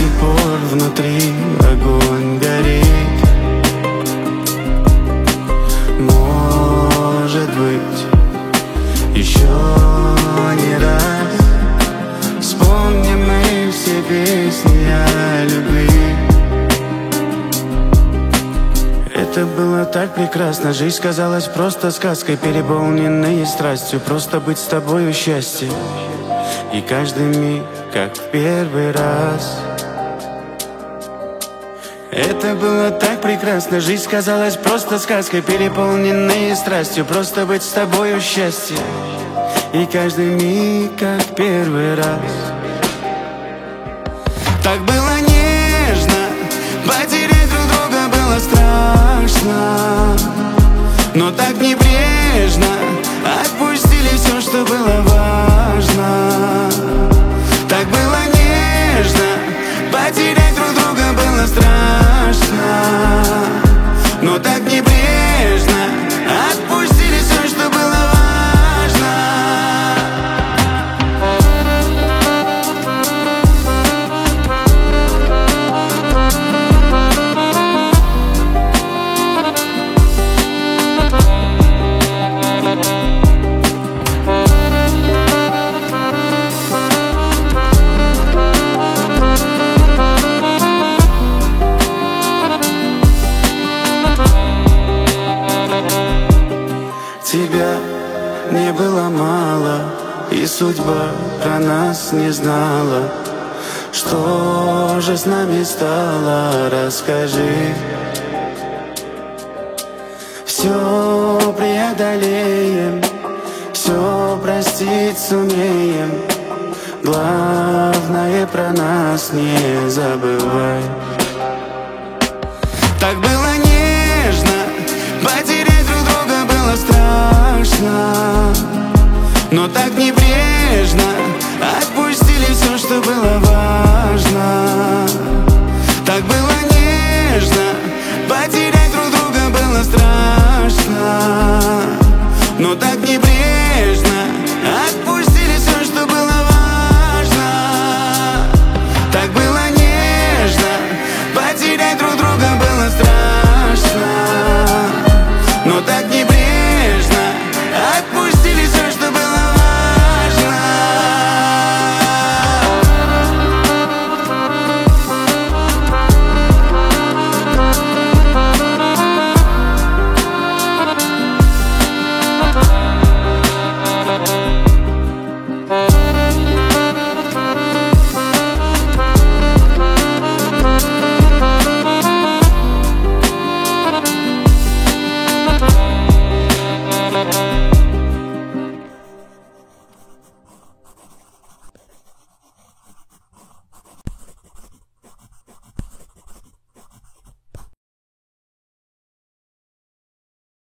сих пор внутри огонь горит. Может быть, еще не раз вспомним мы все песни о любви. Это было так прекрасно, жизнь казалась просто сказкой, переполненной страстью, просто быть с тобою счастье. И каждый миг, как в первый раз. Это было так прекрасно, жизнь казалась просто сказкой, переполненной страстью, просто быть с тобою счастье. И каждый миг, как в первый раз. Так было нежно, потерять друг друга было страшно, но так небрежно отпустили все, что было важно. Так было нежно, потерять друг друга было страшно, но так небрежно отпустили все, что было важно. Тебя не было мало, и судьба про нас не знала. Что же с нами стало, расскажи. Все преодолеем, все простить сумеем. Главное, про нас не забывай. Так было нежно, потерять друг друга было страшно, но так небрежно отпустили все, что было важно.